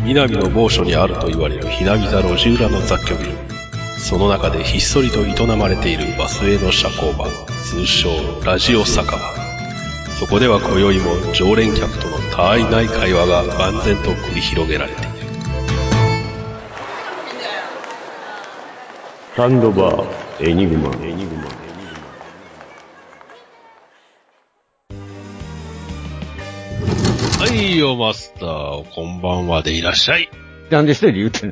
南の某所にあると言われるひなみ座路地裏の雑居ビル。その中でひっそりと営まれているバスへの社交場、通称ラジオ酒場。そこでは今宵も常連客とのたわいない会話が万全と繰り広げられている。 サンドバーエニグマ。 はいよマスター、こんばんはでいらっしゃい。 なんで一人で言うてんの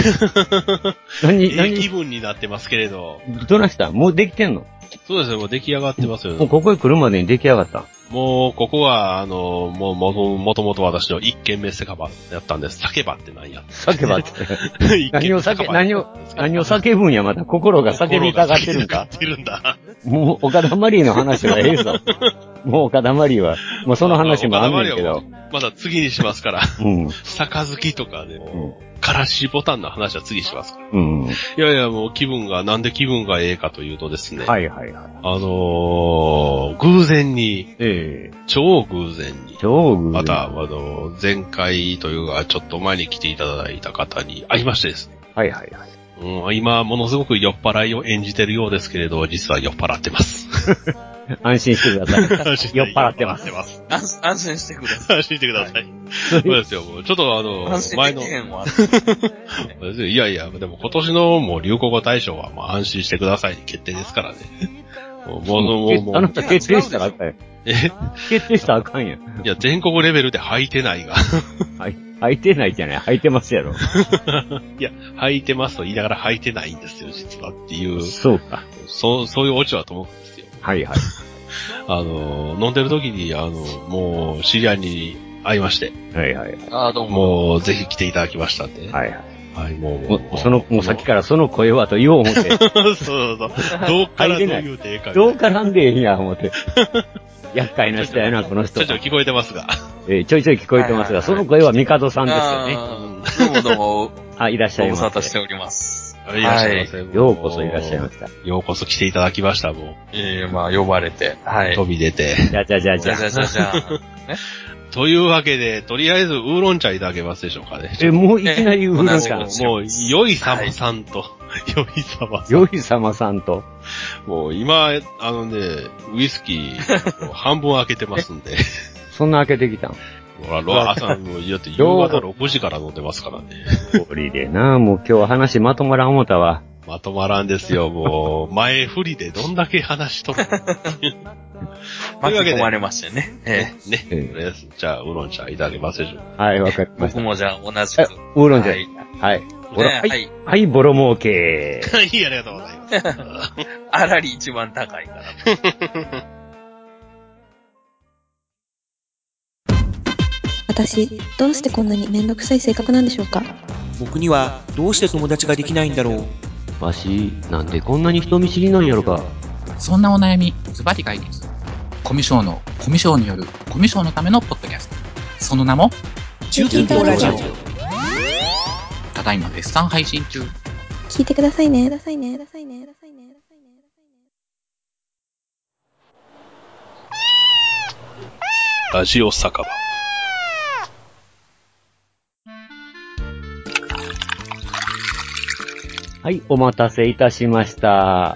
何気分になってますけれど。 どないしたもうできてんの？ そうですね、もう出来上がってますよ。 もうここへ来るまでに出来上がった。 もう、ここは、もともと私の一軒目酒場やったんです。酒場って何や酒場って。何を叫ぶんや、また心が叫びたがってるんか？もう、岡田マリーの話はええぞ。もう岡田マリーは、もうその話もあんねんけど。 まだ次にしますから。 うん。 杯とかね、からしボタンの話は次しますから。 うん。 いやいや、もうなんで気分がええかというとですね。 はいはいはい。 偶然に、超偶然に。また、前回というか、ちょっと前に来ていただいた方に会いましてですね。 はいはいはい。今、ものすごく酔っ払いを演じてるようですけれど、実は酔っ払ってます。 安心してください。酔っ払ってます。 安心してください。 安心してください。そうですよ、もうちょっと前の。いやいや、でも今年のもう流行語大賞は安心してくださいに決定ですからね。 もう。あなた決定したらあかんやん。決定したらあかんやん。 いや、全国レベルで履いてないが。 履いてないじゃない、履いてますやろ。 いや、履いてますと言いながら履いてないんですよ、実はっていう。 そうか。 そういうオチはと思うんですよ。 はいはい。 飲んでる時に、もう、知り合いに会いまして。 はいはい。 どうも。 もう、ぜひ来ていただきましたんで。 はいはい。 はい、もうさっきからその声はと言おう思って。 そう。どうからどう言うてええか。 どう絡んでええんや思って。厄介な人やな、この人。 ちょい聞こえてますが。 ちょい聞こえてますが、その声はミカドさんですよね。 どうも。 いらっしゃいませ。 ご無沙汰しております。 いらっしゃいませ。 ようこそいらっしゃいました。 ようこそ来ていただきました、もう。 呼ばれて。はい。 飛び出て。 じゃあ。 というわけで、とりあえずウーロン茶いただけますでしょうかね。 もういきなりウーロン茶。 もう、よいさまさんと。 よいさまさんと。 もう今、ウイスキー半分開けてますんで。 そんな開けてきたん？ 朝、だって夕方6時から飲んでますからね。 通りでな、もう今日は話まとまらん思ったわ。 まとまらんですよ、もう。前振りでどんだけ話しとるの巻き込まれましたね。 じゃあ、ウーロン茶いただけますでしょうか。 はい、わかりました。 僕もじゃあ同じく。 ウーロン茶。はい。はい、ボロ儲け。 はい、ありがとうございます。 あらり一番高いから。 私、どうしてこんなにめんどくさい性格なんでしょうか？ 僕にはどうして友達ができないんだろう。 わし、なんでこんなに人見知りなんやろか。 そんなお悩み、ズバリ解決。コミュ障のコミュ障によるコミュ障のためのポッドキャスト。その名も、中近東ラジオ。ただいま絶賛配信中。 聞いてくださいね。 ラジオ酒場。 はい、お待たせいたしました。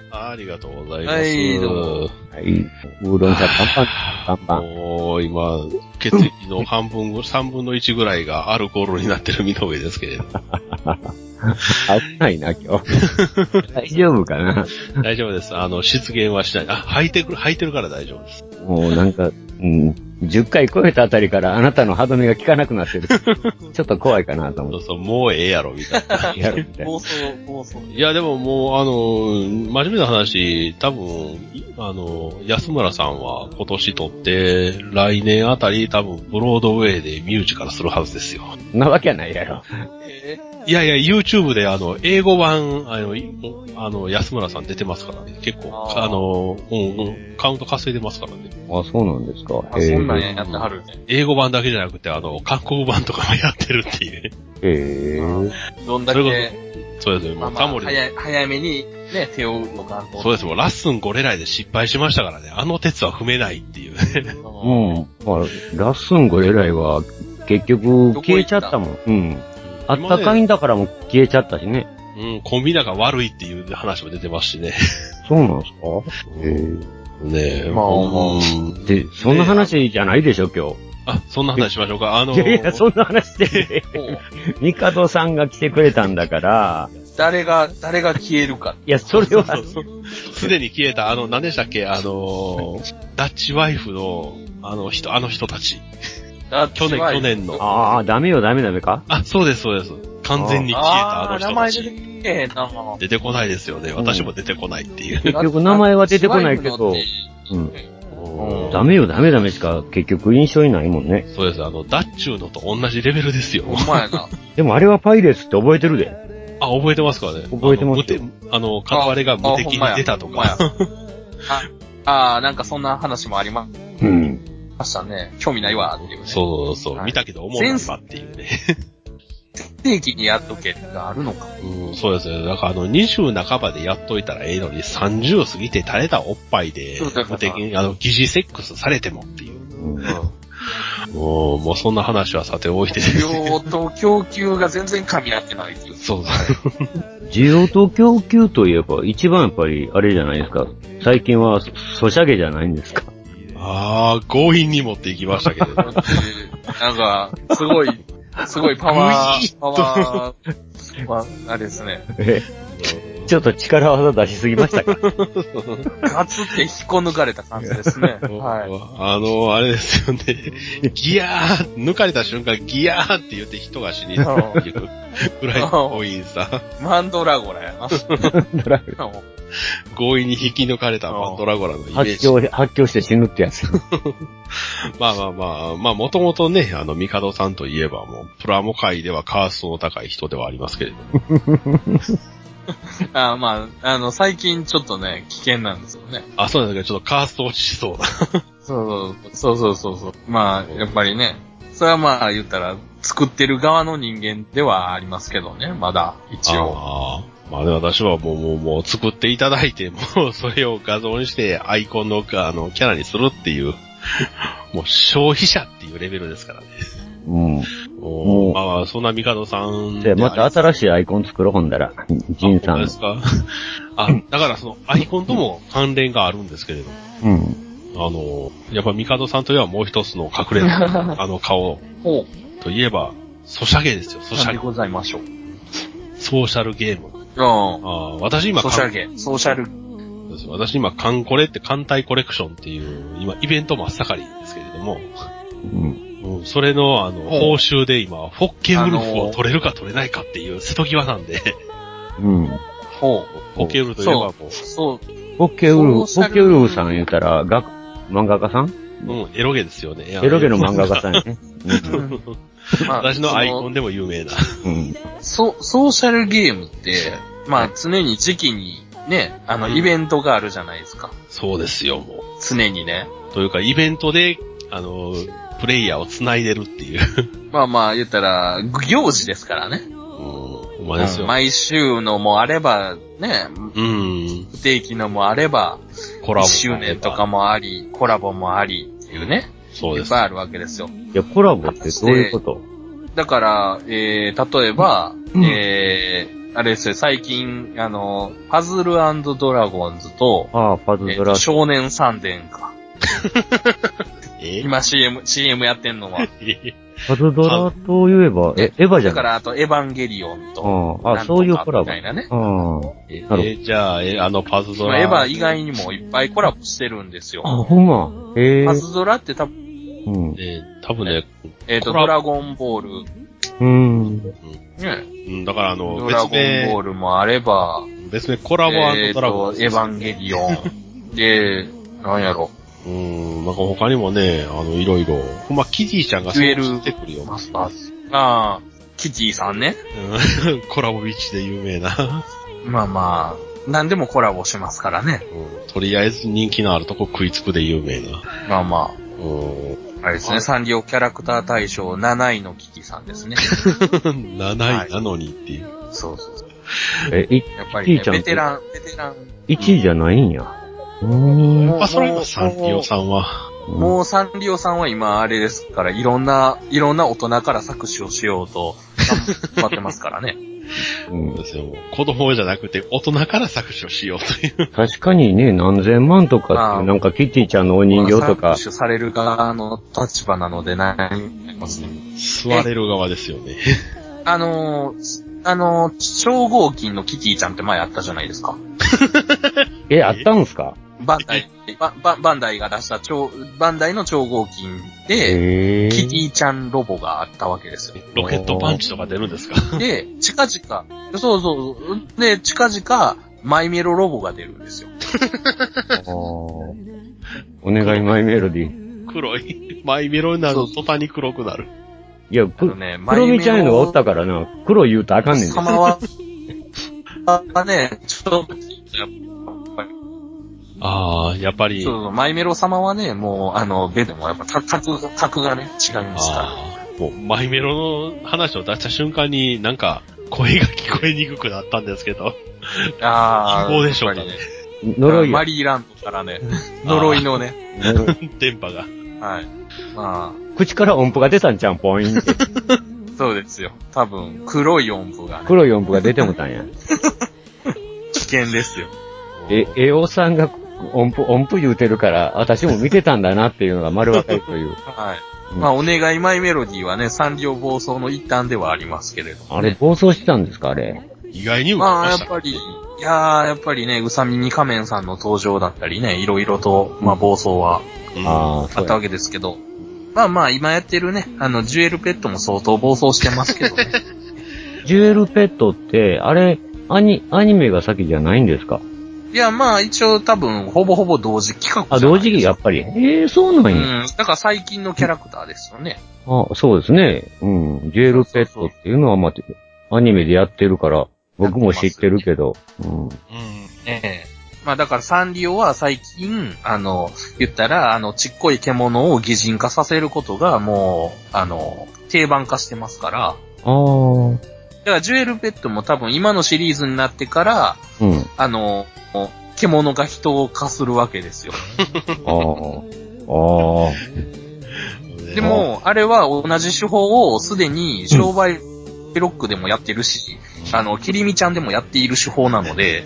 ありがとうございます。 はい、どうも。 はい、ウーロン茶パンパン。 もう、今、血液の3分の1ぐらいがアルコールになってる身の上ですけれど。 危ないな、今日。大丈夫かな？ 大丈夫です。失言はしない。吐いてるから大丈夫です。 もうなんか、10回超えたあたりからあなたの歯止めが効かなくなってる。ちょっと怖いかなと思って。 そう、もうええやろ、みたいな。 妄想。 いや、でももう、真面目な話、多分、安村さんは今年撮って、来年あたり多分、ブロードウェイでミュージカルするはずですよ。 なわけはないやろ。 いや、YouTube で英語版、安村さん出てますからね。結構、カウント稼いでますからね。 あ、そうなんですか。 そんなんやってはるね。 英語版だけじゃなくて、韓国版とかもやってるっていう。 どんだけ、 そうですね、もうタモリ。 早めにね、手を打っとかんと。 そうです、もうラッスンゴレライで失敗しましたからね。鉄は踏めないっていうね。 まあ、ラッスンゴレライは結局消えちゃったもん。 あったかいんだからもう消えちゃったしね。 うん、コンビ仲悪いっていう話も出てますしね。 そうなんですか？ ねえ。 まあ、 で、そんな話じゃないでしょ、今日。 あ、そんな話しましょうか。 いや、そんな話してミカドさんが来てくれたんだから、 誰が消えるか。 いや、それは、 すでに消えた、何でしたっけ、ダッチワイフの、あの人たち。去年の。 ああ、ダメか？ あ、そうです。完全に消えたあの人たち。 名前出てけえな。 出てこないですよね。私も出てこないっていう。 結局名前は出てこないけど、ダメしか結局印象にないもんね。 そうです。ダッチューのと同じレベルですよ。 ほんまやな。 でもあれはパイレーツって覚えてるで。 あ、覚えてますかね。 覚えてますよ。 カワレが無敵に出たとか。 なんかそんな話もありましたね。興味ないわっていうね。 そう、見たけど思うなったっていうね。 定期にやっとけがあるのか。 そうですね。だから20半ばでやっといたらええのに、30過ぎて垂れたおっぱいで、無敵に、疑似セックスされてもっていう。もうそんな話はさておいて。 需要と供給が全然噛み合ってないっていう。 そうだ。 需要と供給といえば、一番やっぱり、あれじゃないですか。最近は、ソシャゲじゃないんですか。 強引に持っていきましたけど。 なんか、すごいパワー、あれですね。 ちょっと力技出しすぎましたか？ ガツって引っこ抜かれた感じですね。 はい。あれですよね。ギヤー抜かれた瞬間、ギヤーって言って人が死にそうっていうぐらい多いさ。 マンドラゴラやな。 強引に引き抜かれたマンドラゴラのイメージ。 発狂して死ぬってやつ。 まあ、もともとね、ミカドさんといえばもう、プラモ界ではカーストの高い人ではありますけれども。 最近ちょっとね、危険なんですよね。 そうなんですけど、ちょっとカースト落ちしそうな。 そう。まあ、やっぱりね、それは言ったら、作ってる側の人間ではありますけどね、まだ、一応。 で、私はもう作っていただいて、もうそれを画像にしてアイコンのキャラにするっていう、もう消費者っていうレベルですからね。そんなミカドさんで。また新しいアイコン作ろう、ほんだら。ジンさん。 ですか？だからそのアイコンとも関連があるんですけれど。やっぱミカドさんといえばもう一つの隠れた、顔。といえば、ソシャゲですよ、ソシャゲ。 でございましょう。 ソーシャルゲーム。私今、 ソーシャル。 私今、カンコレって艦隊コレクションっていう、今、イベント真っ盛りですけれども、それの、報酬で今、フォッケウルフを取れるか取れないかっていう瀬戸際なんで、フォッケウルフといえばもう、 フォッケウルフさん言ったら、漫画家さん？ エロゲですよね。 エロゲの漫画家さんやね。 私のアイコンでも有名な。 ソーシャルゲームって、常に時期にね、イベントがあるじゃないですか。 そうですよ、もう。 常にね。 というか、イベントで、プレイヤーを繋いでるっていう。 言ったら、行事ですからね。毎週のもあれば、ね、不定期のもあれば、コラボ1周年とかもあり、コラボもありっていうね。 そうです。 いっぱいあるわけですよ。 いや、コラボってどういうこと？ だから、例えば、あれですよ、最近、パズル&ドラゴンズと、 パズルドラ少年三伝か。今 CM やってんのは。 パズドラといえば、エヴァじゃん。 だから、あと、エヴァンゲリオンと。 そういうコラボ。 みたいなね。 じゃあ、パズドラ。 エヴァ以外にもいっぱいコラボしてるんですよ。 ほんま。 パズドラって多分ね、 ドラゴンボール。 だからドラゴンボールもあれば、 別名コラボ&ドラゴン。 エヴァンゲリオン。で、なんやろ。 なんか他にもね、いろいろ。キティちゃんが出てくるよ。 マスターズ。キティさんね。 コラボビッチで有名な。 何でもコラボしますからね。 とりあえず人気のあるとこ食いつくで有名な。 あれですね、サンリオキャラクター大賞7位のキティさんですね。 7位なのにっていう。 そう。 やっぱりね、ベテラン。 1位じゃないんや。 それはサンリオさんは。 もうサンリオさんは今あれですから、いろんな大人から搾取をしようと頑張ってますからね。 そうですよ。子供じゃなくて大人から搾取をしようという。 確かにね、何千万とかって、なんかキティちゃんのお人形とか。 搾取される側の立場なので悩みますね。 吸われる側ですよね。 超合金のキティちゃんって前あったじゃないですか。 あったんすか？ バンダイが出したバンダイの超合金で、キティちゃんロボがあったわけですよ。 ロケットパンチとか出るんですか？ で、近々、マイメロロボが出るんですよ。 お願いマイメロディ。 黒い。マイメロになると途端に黒くなる。 いや、黒みちゃんいうのがおったからな、黒言うとあかんねんですよ。 様は、ね、ちょっと、 やっぱり。 そう、マイメロ様はね、もう、ベでもやっぱ、格がね、違いますから。 もう、マイメロの話を出した瞬間になんか、声が聞こえにくくなったんですけど。希望でしょうかね。 呪い。 マリーランドからね、呪いのね。 電波が。 はい。まあ。 口から音符が出たんちゃうん、ポインって。 そうですよ。多分、黒い音符がね。 黒い音符が出てもたんや。 危険ですよ。 おさんが音符言うてるから、私も見てたんだなっていうのが丸分かりという。 はい。まあ、お願いマイメロディーはね、サンリオ暴走の一端ではありますけれども、ね。 あれ、暴走してたんですか、あれ。 意外にまあ、やっぱりね、うさみに仮面さんの登場だったりね、いろいろと、まあ、暴走は、あったわけですけど。まあ、今やってるね、ジュエルペットも相当暴走してますけどね。 ジュエルペットって、あれ、アニメが先じゃないんですか？ いや、まあ、一応多分、ほぼほぼ同時企画じゃないですか。 同時期、やっぱり。そうなんや。 だから最近のキャラクターですよね。 そうですね。ジュエルペットっていうのは、まあ、アニメでやってるから、僕も知ってるけど。 まあだからサンリオは最近、言ったら、ちっこい獣を擬人化させることがもう、定番化してますから。だからジュエルペットも多分今のシリーズになってから、獣が人を化するわけですよ。でも、あれは同じ手法をすでに商売ロックでもやってるし、キリミちゃんでもやっている手法なので、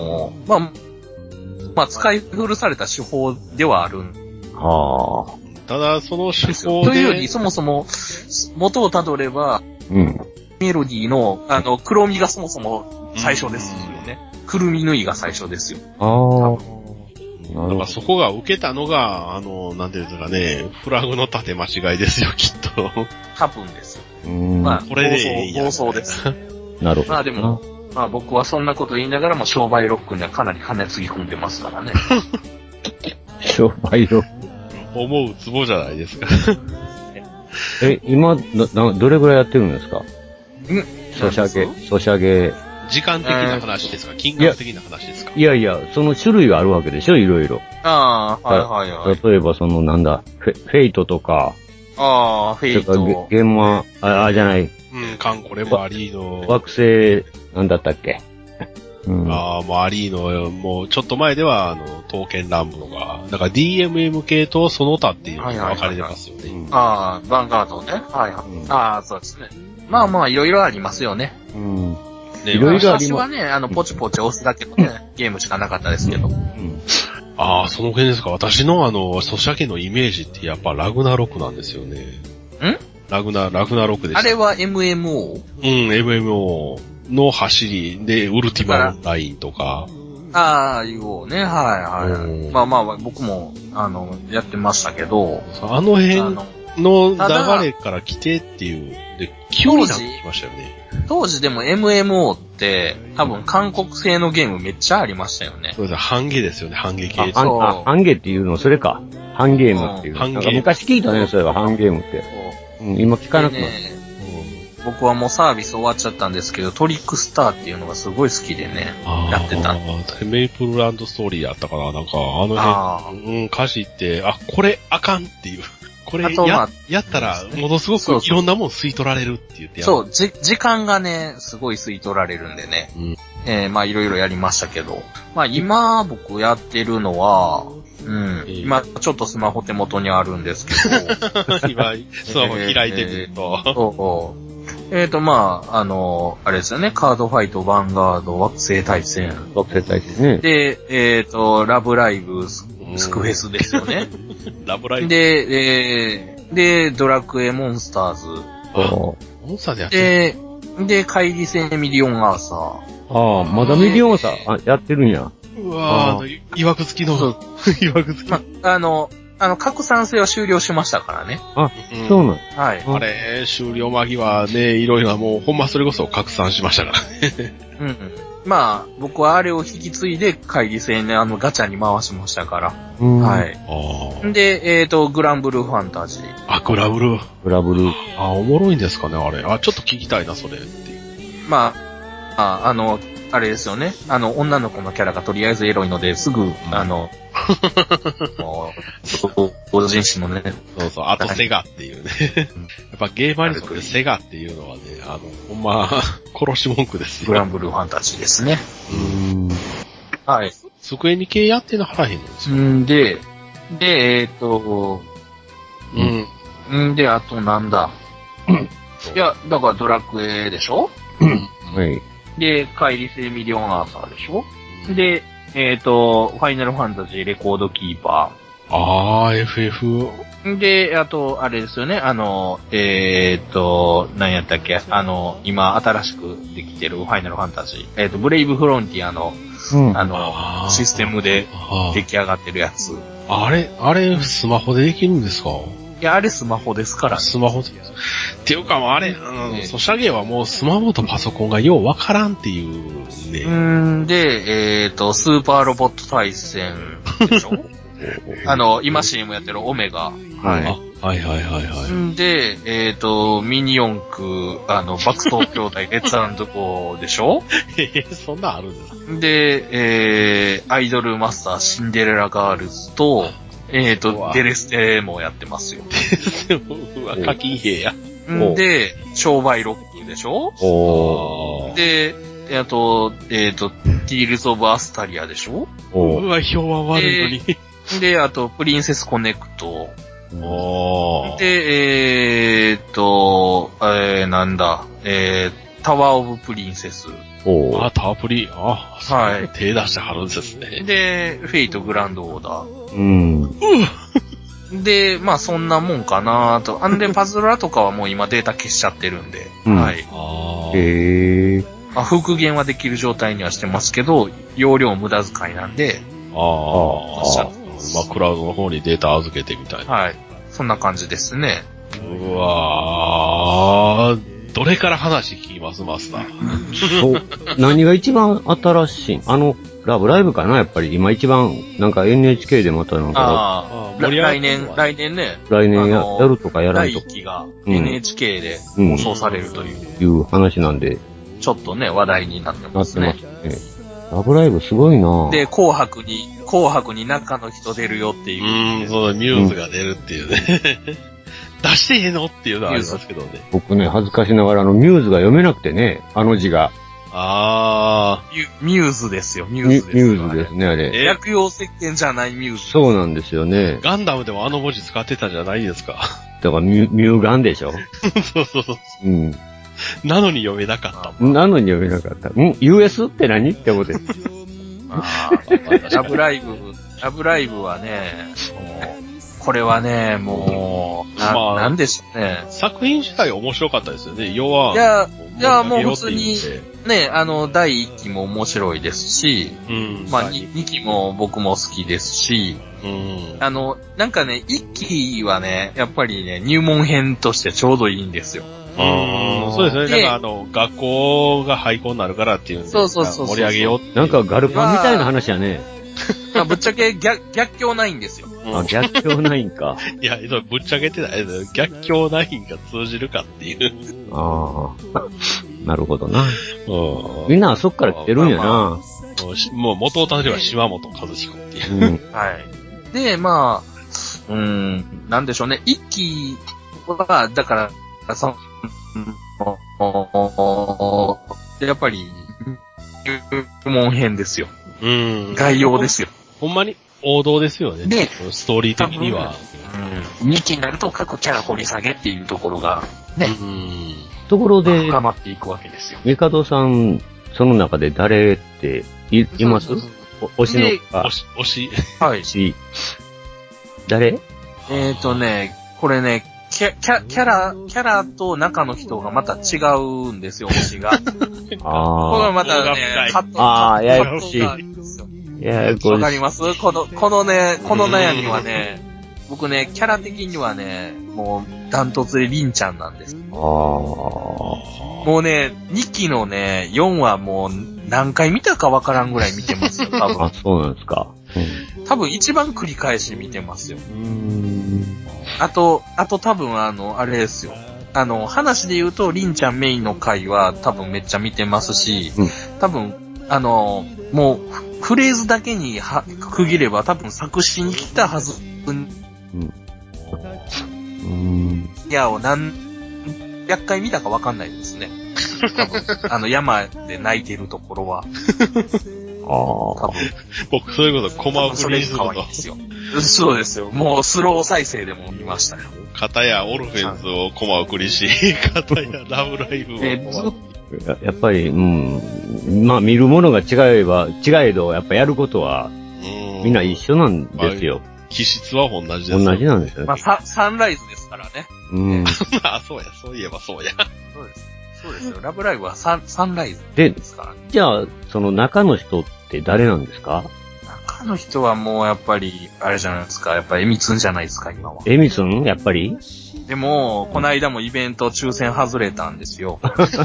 まあ、使い古された手法ではある。 ただ、その手法で。というより、そもそも、元をたどれば、メロディーの、黒みがそもそも最初ですよね。くるみ縫いが最初ですよ。 だからそこが受けたのが、なんていうんですかね、フラグの立て間違いですよ、きっと。 多分ですよ。まあ、 これでいいや。 暴走です。 なるほど。 まあでも、まあ僕はそんなこと言いながらも商売ロックにはかなり金つぎ込んでますからね。 商売ロック。 思うツボじゃないですか。 今、どれぐらいやってるんですか？ソシャゲ。 時間的な話ですか？金額的な話ですか？ いや、その種類があるわけでしょ、いろいろ。 はい。 例えばフェイトとか。 フェイト。 ゲームは、じゃない。 カンコレもありの。 惑星、なんだったっけ？ もうありの、もうちょっと前では、刀剣乱舞が、だから DMM 系とその他っていうのが分かれてますよね。 ヴァンガードね。そうですね。まあ、いろいろありますよね。 いろいろあります。 私はね、ポチポチ押すだけのね、ゲームしかなかったですけど。 その辺ですか。私のソシャゲのイメージってやっぱラグナロクなんですよね。ラグナロクでした。 あれは MMO？ MMO の走りで、ウルティマオンラインとか。 いうをね、はい。まあ、僕も、やってましたけど。 あの辺の流れから来てっていう、で、急になってきましたよね。 当時でも MMO って、多分韓国製のゲームめっちゃありましたよね。 そうです、半ゲですよね、半ゲ系。 半ゲっていうの、それか。半ゲームっていう。昔聞いたね、それは半ゲームって。今聞かなくなる。 僕はもうサービス終わっちゃったんですけど、トリックスターっていうのがすごい好きでね、やってた。 メイプルランドストーリーやったかな、なんか、辺、歌詞って、これあかんっていう。これやったら、ものすごくいろんなもん吸い取られるって言ってやる。 そう、時間がね、すごい吸い取られるんでね。まあいろいろやりましたけど。まあ今僕やってるのは、 うん。今、ちょっとスマホ手元にあるんですけど。 今、スマホ開いてみると。 まあ、あれですよね。カードファイト、ヴァンガード、惑星対戦。 惑星対戦ね。 で、ラブライブ、スクフェスですよね。 ラブライブ。 で、ドラクエモンスターズ。 モンスターズやってる。で、怪力戦ミリオンアーサー。 ああ、まだミリオンアーサー、やってるんや。 うわぁ、いわくつきの、いわくつき。 拡散性は終了しましたからね。 あ、そうなん。 はい。 あれ、終了間際ね、いろいろもう、ほんまそれこそ拡散しましたからね。 うん。まあ、僕はあれを引き継いで、会議戦ね、ガチャに回しましたから。はい。で、グランブルーファンタジー。 あ、グラブルー。 グラブルー。 あ、おもろいんですかね、あれ。あ、ちょっと聞きたいな、それ。っていう。 まあ、あれですよね。女の子のキャラがとりあえずエロいので、すぐ、同人誌のね。 そうそう、あとセガっていうね。やっぱゲーマーにとってセガっていうのはね、ほんま、殺し文句ですよ。 グランブルーファンタジーですね。はい。 スクエニ系やっての腹へんのですよ。 で、あとなんだ。いや、だからドラクエでしょはい。 で、怪力戦ミリオンアーサーでしょで、ファイナルファンタジーレコードキーパー。あー、FF。 で、あと、あれですよね、何やったっけ今、新しくできてるファイナルファンタジー。ブレイブフロンティアの、システムで出来上がってるやつ。 あれ、スマホでできるんですか？ いや、あれスマホですから。 スマホで。っていうかもうあれ、ソシャゲはもうスマホとパソコンがようわからんっていうね。 で、スーパーロボット対戦でしょ今 CM やってるオメガ。 はい。 はいはいはいはい。 で、ミニ四駆、爆走兄弟、レッツ&ゴーでしょそんなんあるんですか？ で、アイドルマスター、シンデレラガールズと、デレステもやってますよ。 デレステも、課金兵や。 で、商売ロックでしょで、あと、ティールズ・オブ・アスタリアでしょうわ、評判悪いのに。 で、あと、プリンセス・コネクト。で、なんだ、タワー・オブ・プリンセス。 あ、タワープリン。あ、はい。手出してはるんですね。 で、フェイト・グランド・オーダー。で、まあそんなもんかなと。で、パズラとかはもう今データ消しちゃってるんで。はい。復元はできる状態にはしてますけど、容量無駄遣いなんで。 クラウドの方にデータ預けてみたいな。 はい。そんな感じですね。 うわー。どれから話聞きますマスター。 そう。何が一番新しいラブライブかなやっぱり。今一番、なんか NHK でまたなんか。 来年ね。 来年やるとかやらないと。 第1期が NHK で放送されるという話なんで。 ちょっとね、話題になってますね。 ラブライブすごいなで、紅白に中の人出るよっていう。 そうだ、ミューズが出るっていうね。出してへんのっていうのはありますけどね。 僕ね、恥ずかしながらミューズが読めなくてね、字が。 ミューズですよ、ミューズです。 ミューズですね、あれ。 薬用石鹸じゃないミューズ。 そうなんですよね。 ガンダムでも文字使ってたんじゃないですか。 だからミューガンでしょ。 そうそうそう。なのに読めなかった。 なのに読めなかった。US って何って思って。 ラブライブはね、これはね、もう、なんでしょうね。 作品自体面白かったですよね。要は。 いや、もう普通に、ね、第1期も面白いですし、2期も僕も好きですし、なんかね、1期はね、やっぱりね、入門編としてちょうどいいんですよ。 そうですね。なんか学校が廃校になるからっていうんで、 そう。 盛り上げようっていう。 なんかガルパンみたいな話やね。 ぶっちゃけ逆境ないんですよ。 逆境ないんか。 いや、ぶっちゃけてない。逆境ないんが通じるかっていう。 なるほどな。みんなはそっから来てるんやな。 もう元をたどれば島本和彦っていう。 はい。で、なんでしょうね。一期は、だから、やっぱり、入門編ですよ。概要ですよ。 ほんまに王道ですよね。 で、 ストーリー的には。 2期になると各キャラ掘り下げっていうところが、ね。 ところで、 深まっていくわけですよ。 ミカドさん、その中で誰っています推しのか。 推し。 はい。 誰これね、キャラと中の人がまた違うんですよ、推しが。これはまたね、 ややこしい。 わかります？この悩みはね、僕ね、キャラ的にはね、もう、ダントツでリンちゃんなんです。もうね、2期のね、4話もう何回見たかわからんぐらい見てますよ、多分。 あ、そうなんですか。 多分一番繰り返し見てますよ。あと多分あれですよ。話で言うと、リンちゃんメインの回は多分めっちゃ見てますし、多分、もう、フレーズだけに区切れば多分作詞に来たはず。いや、何百回見たかわかんないですね。多分、山で泣いてるところは。 多分僕、そういうこと、コマ送りにすると。 そうですよ。もうスロー再生でも見ましたよ。 片やオルフェンズをコマ送りし、片やラブライブをやっぱり、まあ見るものが違えど、やっぱやることは、みんな一緒なんですよ。 気質は同じです。 同じなんですよね。 まあ、サンライズですからね。 あ、そうや、そういえばそうや。 そうですよ。ラブライブはサンライズですからね。 じゃあ、その中の人って誰なんですか？ 中の人はもうやっぱり、あれじゃないですか。やっぱりエミツンじゃないですか、今は。 エミツンやっぱり？ でも、この間もイベント抽選外れたんですよ。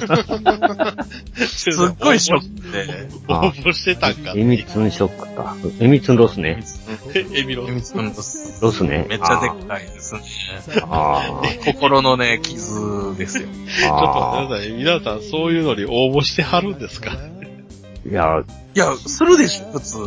すっごいショックで。 応募してたんか。 エミツンショックか。エミツンロスね。 エミツンロス。 ロスね。 めっちゃでっかいですね。心のね、傷ですよ。 ちょっと待ってください。皆さんそういうのに応募してはるんですか？ いや、 するでしょ、普通。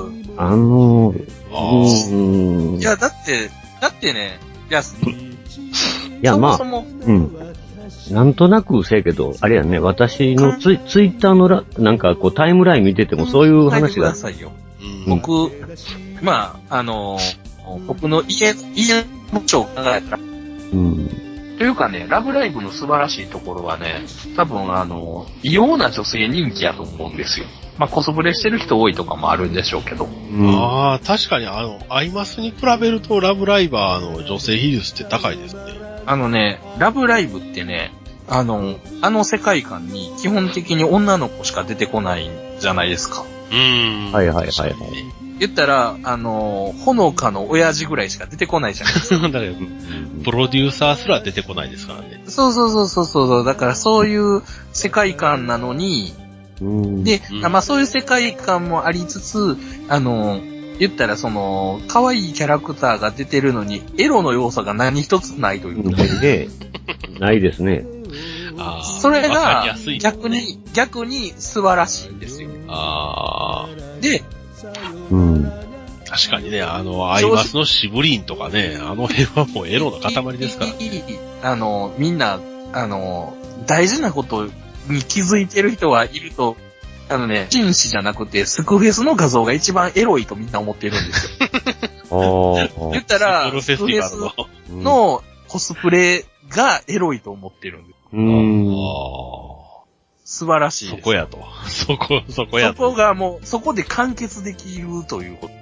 いや、だってね、 いや、まあ、なんとなくせやけど、あれやね、私のツイッターのなんかこうタイムライン見ててもそういう話が。 くださいよ。僕、まあ、僕の家の長を考えたら、というかね、ラブライブの素晴らしいところはね、多分異様な女性人気やと思うんですよ。まあ、コスプレしてる人多いとかもあるんでしょうけど。 確かにアイマスに比べるとラブライバーの女性比率って高いですね。 ラブライブってね、世界観に基本的に女の子しか出てこないんじゃないですか。 はい。 言ったら、ほのかの親父ぐらいしか出てこないじゃないですか。 だからプロデューサーすら出てこないですからね。 そう。だからそういう世界観なのに、で、まあそういう世界観もありつつ、言ったら可愛いキャラクターが出てるのに、エロの要素が何一つないという。 ないですね。 それが、逆に素晴らしいんですよ。で、 確かにね、アイマスのシブリンとかね、あの辺はもうエロの塊ですから。 みんな、大事なことに気づいてる人はいると、紳士じゃなくて、スクフェスの画像が一番エロいとみんな思ってるんですよ。言ったら、スクフェスのコスプレがエロいと思ってるんです。素晴らしいです。 そこやと。そこやと。 そこがもう、そこで完結できるということ。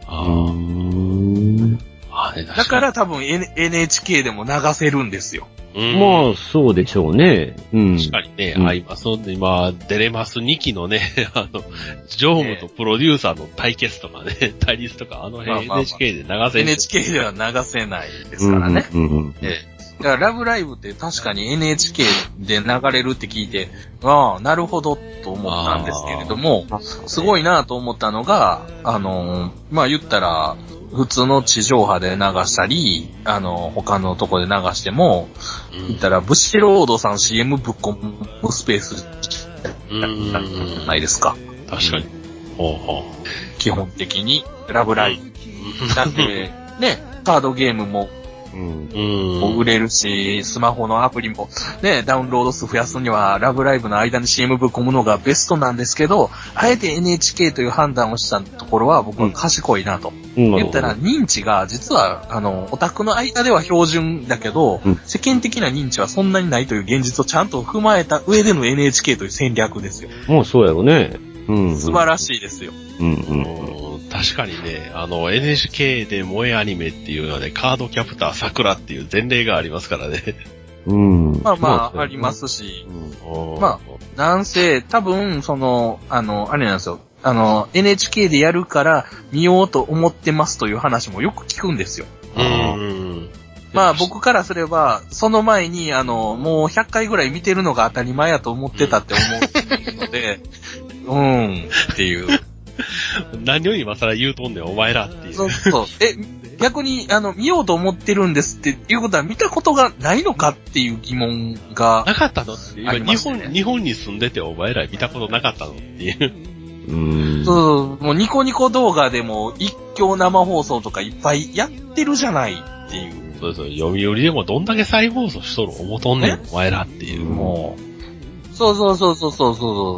だから多分 NHK でも流せるんですよ。 まあ、そうでしょうね。 確かにね、今、デレマス2期のね、常務とプロデューサーの対決とかね、対立とか、あの辺 NHK で流せる。 NHK では流せないですからね。だからラブライブって確かに NHK で流れるって聞いて、なるほどと思ったんですけれども、すごいなと思ったのが、まあ言ったら、普通の地上波で流したり、他のとこで流しても、言ったら、ブシロードさん CM ぶっ込むスペースないですか。 確かに。 基本的に、ラブライブ。だって、ね、カードゲームも、 売れるし、スマホのアプリもね、ダウンロード数増やすには、ラブライブの間に CM ぶっ込むのがベストなんですけど、あえて NHK という判断をしたところは僕は賢いなと。言ったら認知が実は、オタクの間では標準だけど、世間的な認知はそんなにないという現実をちゃんと踏まえた上での NHK という戦略ですよ。 もうそうやろね。 素晴らしいですよ。 確かにね、NHK で萌えアニメっていうので、カードキャプター桜っていう前例がありますからね。 ありますし。なんせ、多分、あれなんですよ。NHK でやるから見ようと思ってますという話もよく聞くんですよ。僕からすれば、その前に、もう100回ぐらい見てるのが当たり前やと思ってたって思うので、っていう。 何を今更言うとんねん、お前らっていう。 そう。逆に、見ようと思ってるんですっていうことは見たことがないのかっていう疑問が。 なかったのっていう。日本に住んでてお前ら見たことなかったのっていう。 そう、もうニコニコ動画でも一挙生放送とかいっぱいやってるじゃないっていう。 そう、読売でもどんだけ再放送しとる思とんねん、お前らっていう。もう。そう。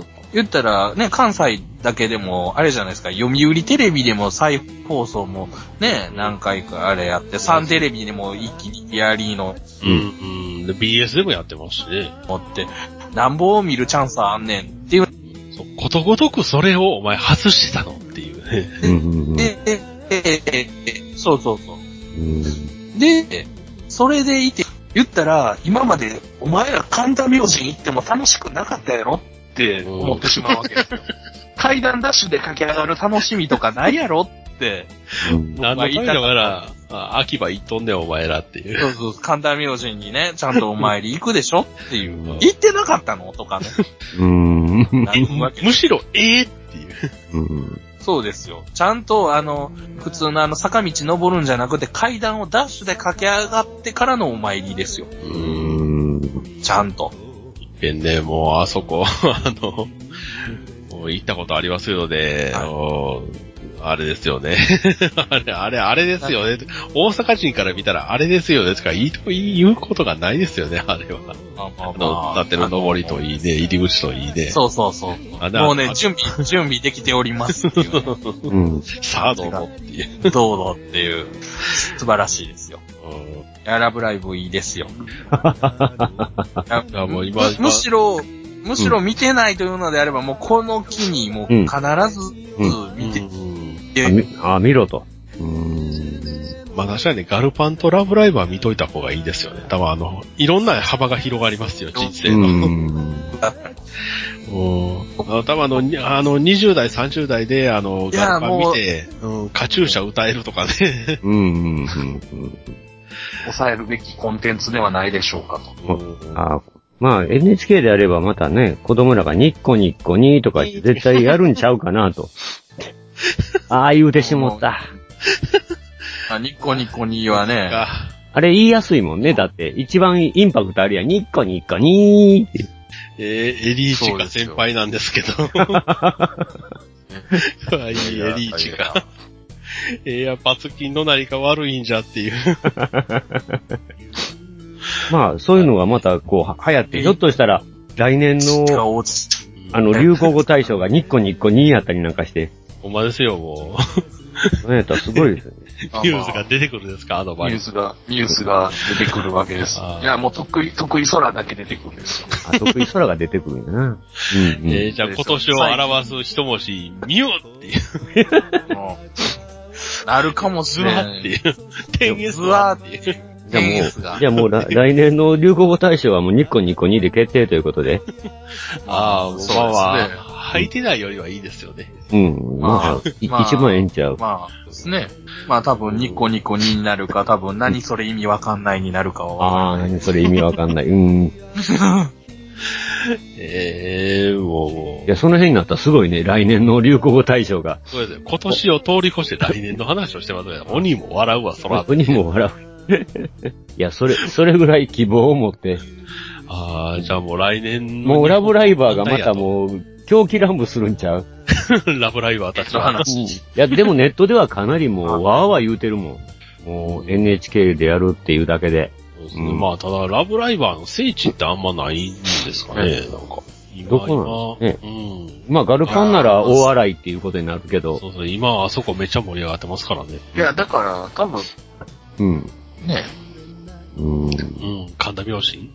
言ったら、ね、関西だけでも、あれじゃないですか、読売テレビでも再放送もね、何回かあれやって、サンテレビでも一気にリアリーの。 で、BS でもやってますしね。 持って、なんぼを見るチャンスあんねんっていう。 そう、ことごとくそれをお前外してたのっていうね。 そう。で、それでいて、言ったら、今までお前ら神田明神行っても楽しくなかったやろって思ってしまうわけですよ。階段ダッシュで駆け上がる楽しみとかないやろって。 何のためだから、秋葉行っとんねんお前らっていう。 そう、神田明神にね、ちゃんとお参り行くでしょっていう。行ってなかったのとかね。 むしろ、っていう。 そうですよ。ちゃんと、普通の坂道登るんじゃなくて、階段をダッシュで駆け上がってからのお参りですよ。ちゃんと。 ね、もう、あそこ、もう行ったことありますよね。あれですよね。あれですよね。大阪人から見たらあれですよね。とか言うことがないですよね、あれは。だっての登りといいね、入り口といいね。 そう。もうね、準備できておりますっていう。 さあどうぞっていう。 どうぞっていう。素晴らしいですよ。ラブライブいいですよ。むしろ見てないというのであれば、もうこの機にもう必ず見て、 見ろと。 まあ確かにガルパンとラブライブは見といた方がいいですよね。多分いろんな幅が広がりますよ、人生の。多分20代、30代でガルパン見て、カチューシャ歌えるとかね。 抑えるべきコンテンツではないでしょうかと。 まあ NHK であればまたね、子供らがニッコニッコにとか絶対やるんちゃうかなと。言うてしもった。 ニッコニコにはね。 あれ言いやすいもんね。だって一番インパクトあるやん。ニッコニッコにーって。 エリーチが先輩なんですけど。いいエリーチが。パツキンの何か悪いんじゃっていう。 まあ、そういうのがまたこう流行って、ひょっとしたら来年の流行語大賞がニッコニッコにやったりなんかして。 ほんまですよ、もう。やったらすごいですよね。 ニュースが出てくるんですか、場合。 ニュースが出てくるわけです。いや、もう得意空だけ出てくるんですよ。 得意空が出てくるんやな。 じゃあ今年を表す一文字、見よっていう。 なるかもしれない。 っていう。天月はっていう。 じゃあもう来年の流行語大賞はもうニッコニコ2で決定ということで。 そうですね。履いてないよりはいいですよね。 一番ええんちゃう。 まあですね。まあ多分ニコニコ2になるか、多分何それ意味わかんないになるかは。 何それ意味わかんない。 もう。 いや、その辺になったらすごいね、来年の流行語大賞が。 そうですね。今年を通り越して来年の話をしてますね。鬼も笑うわ、そら。 鬼も笑う。いや、それぐらい希望を持って。 じゃあもう来年もうラブライバーがまたもう、狂気乱舞するんちゃうラブライバーたちの話。 いや、でもネットではかなりもう、わーわー言うてるもん。 もう NHK でやるっていうだけで。 そうですね。まあ、ただ、ラブライバーの聖地ってあんまないんですかね、なんか。 どこなんですね。まあ、ガルパンなら大洗っていうことになるけど。 そうそう、今あそこめっちゃ盛り上がってますからね。 いや、だから、多分、ね。 神田明神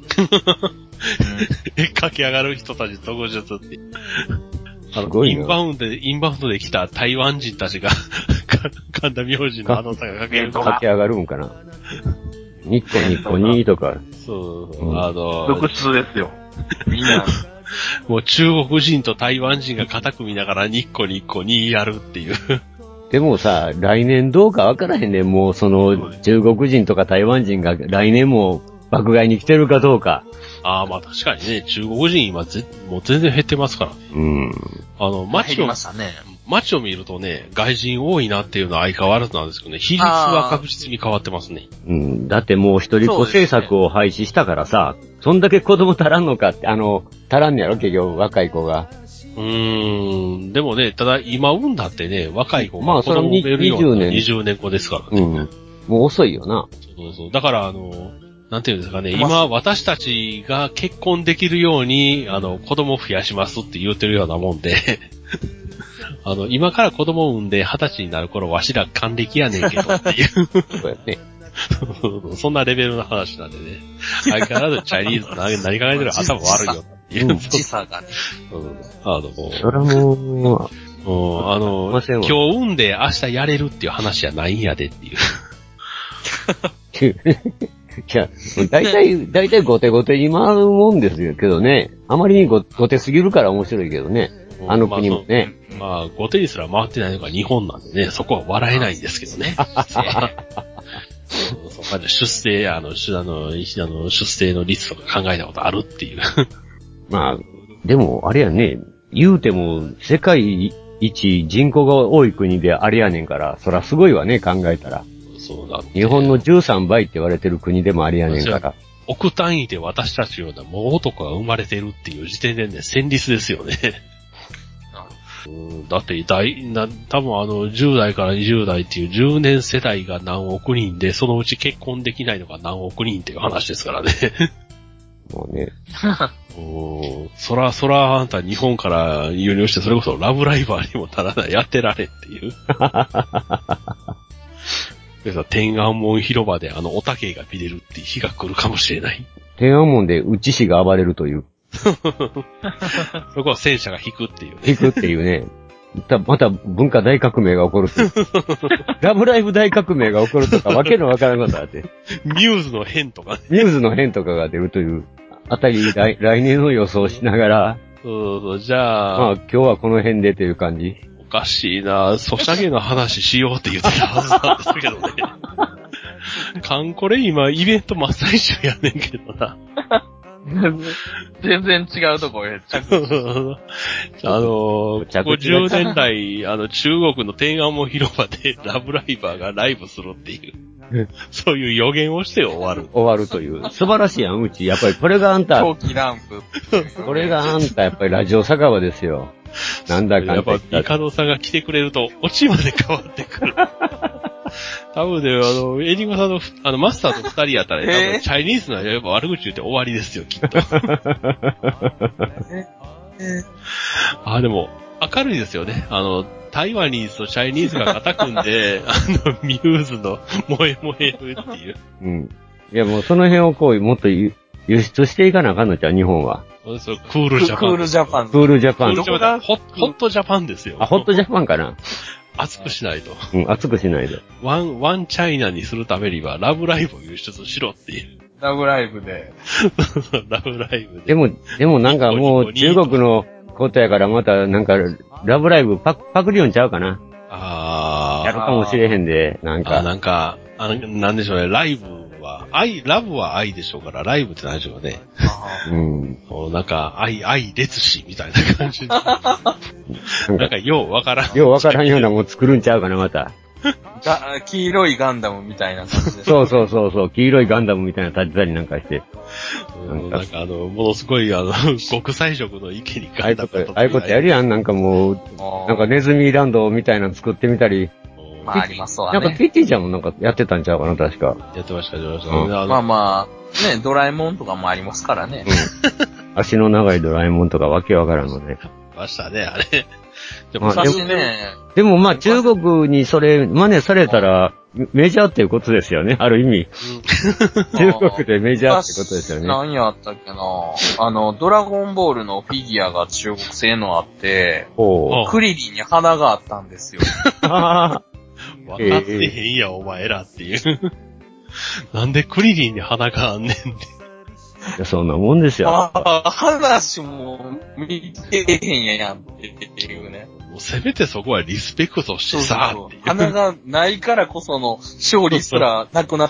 駆け上がる人たち特術って。インバウンドで来た台湾人たちが、神田明神のさが駆け上がるんかな。ニッコニッコニーとか。 そう、 独特ですよ。みんな。 もう中国人と台湾人が肩組みながらニッコニッコニーやるっていう。 でもさ、来年どうかわからへんね。もう中国人とか台湾人が来年も爆買いに来てるかどうか。 ああ、まあ確かにね、中国人今もう全然減ってますからね。街を見るとね、外人多いなっていうのは相変わらずなんですけどね、比率は確実に変わってますね。 だってもう一人っ子政策を廃止したからさ、そんだけ子供足らんのかって、足らんねやろ、結局、若い子が。 でもね、ただ今産んだってね、若い子が子供産めるような20年後ですからね。 もう遅いよな。 そう。だからなんていうんですかね、今私たちが結婚できるように、子供増やしますって言ってるようなもんで、今から子供産んで20歳になる頃わしら還暦やねんけどっていう。 そうやね。 そんなレベルの話なんでね。相変わらずチャイニーズ何考えてる頭悪いよっていう。 時差がね。 それも今日産んで明日やれるっていう話じゃないんやでっていう。 いや、だいたい後手後手に回るもんですよけどね。あまりに後手すぎるから面白いけどね。国もね。 まあ、後手にすら回ってないのが日本なんでね、そこは笑えないんですけどね。そこまで出生の率とか考えたことあるっていう。 まあ、でも、あれやね、言うても、世界一人口が多い国であれやねんから、そらすごいわね、考えたら。 そうだ。 日本の13倍って言われてる国でもあれやねんから。 億単位で私たちようなもう男が生まれてるっていう時点でね、戦慄ですよね。だって、多分10代から20代っていう10年世代が何億人で、そのうち結婚できないのが何億人っていう話ですからね。 もうね。 そらあんた日本から輸入して、それこそラブライバーにもならない、やってられっていう。でさ、天安門広場でおたけが見れるっていう日が来るかもしれない。 天安門で内氏が暴れるという。 そこは戦車が引くっていうね。 引くっていうね。また文化大革命が起こるっていう。ラブライブ大革命が起こるとかわけのわからんことあって。 ミューズの変とかね。 ミューズの変とかが出るという。あたり来年の予想しながら。 そう、じゃあ。 まあ今日はこの辺でという感じ。 おかしいな。ソシャゲの話しようって言ってたはずなんですけどね。カンコレ今イベント真っ最中やねんけどな。 全然違うとこへ着地。 50年代、中国の天安門広場でラブライバーがライブするっていう、そういう予言をして終わるという。素晴らしいやん、うち。やっぱりこれがあんた。 長期ランプ。 これがあんた、やっぱりラジオ酒場ですよ。なんだかんだ。 やっぱ、イカドさんが来てくれると、オチまで変わってくる。多分ね、エニゴさんの、マスターと二人やったら、多分、チャイニーズのやっぱ悪口言って終わりですよ、きっと。でも、明るいですよね。タイワニーズとチャイニーズが肩組んで、ミューズの萌え萌えるっていう。 いや、もうその辺をもっと輸出していかなあかんのちゃう、日本は。 そう、クールジャパン。 クールジャパン。 クールジャパン。 ホットジャパンですよ。 ホットジャパンかな。 熱くしないと。 熱くしないと。 ワンチャイナにするためには、ラブライブを輸出しろっていう。 ラブライブで。 ラブライブで。でもなんかもう中国のことやからまたなんか、ラブライブパクリオンちゃうかな。やるかもしれへんで、なんか。 なんでしょうね、ラブは愛でしょうから、ライブって何でしょうね。なんか、愛列詞みたいな感じ。なんか、ようわからん。 ようなもん作るんちゃうかな、また。 黄色いガンダムみたいな感じで。 そう、黄色いガンダムみたいな立てたりなんかして。 なんかものすごい極彩色の池にガンダム。ああいうことやるやん、なんかもう、なんかネズミランドみたいなの作ってみたり。 まあありますわね。 なんかキティちゃんもなんかやってたんちゃうかな、確か。 やってました、 まあまあ、ね、ドラえもんとかもありますからね。 足の長いドラえもんとかわけわからんのね。 ましたね、あれ。 でもまあ中国にそれ真似されたらメジャーっていうことですよね、ある意味。中国でメジャーってことですよね。 何やったっけなドラゴンボールのフィギュアが中国製のあって、クリリンに鼻があったんですよ。 わかってへんや、お前らっていう。なんでクリリンに鼻があんねんって。 いや、そんなもんですよ。 話も見てへんやんっていうね。 もうせめてそこはリスペクトしてさ、 そう鼻がないからこその勝利すらなくなって、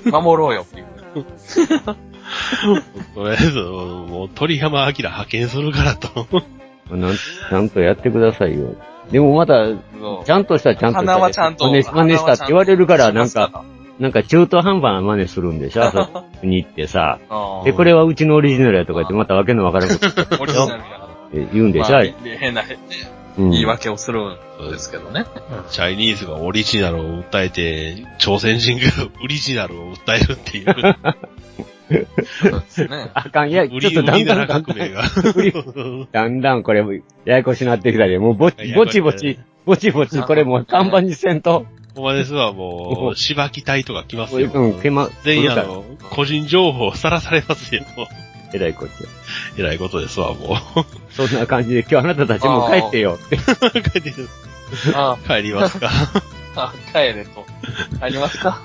守ろうよっていう。 とりあえず、もう鳥山明派遣するからと。 ちゃんとやってくださいよ。でもまた、ちゃんとした鼻はちゃんと。 真似したって言われるから、なんか中途半端な真似するんでしょそこに行ってさ。で、これはうちのオリジナルやとか言って、またわけのわからんことオリジナルや言うんでしょ、 変な、言い訳をするんですけどね。 チャイニーズがオリジナルを訴えて、朝鮮人がオリジナルを訴えるっていう。 そうですね。 あかん、いや、ちょっとだんだんだんだんこれ、ややこしなってきたり、もうぼちぼち、これもう看板にせんと。 お前ですわ、もう、しばき隊とか来ますよ。 全員個人情報さらされますよ。 えらいこっちゃ。 えらいことですわ、もう。 そんな感じで、今日あなたたちも帰ってよ。 帰ってよ。帰りますか。 帰れと。帰りますか。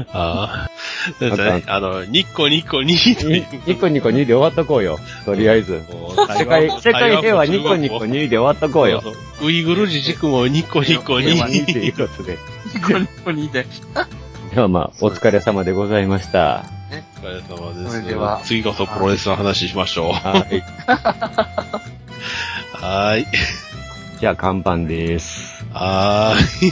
ニッコニコニで終わっとこうよ。とりあえず。世界平和ニコニコ2で終わっとこうよ。 ウイグル自治区もニコニコ2 っていうことで。 ニコニコ2で。 ではまあ、お疲れ様でございました。 お疲れ様です。それでは次こそプロレスの話しましょう。 はい。 はい。 じゃあ、看板です。 はーい。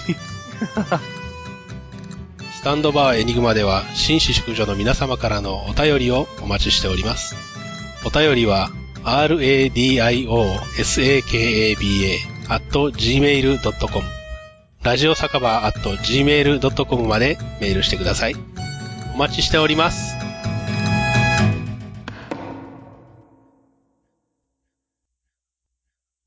スタンドバーエニグマでは、紳士淑女の皆様からのお便りをお待ちしております。お便りは、radiosakaba@gmail.com、ラジオ酒場@gmail.com までメールしてください。お待ちしております。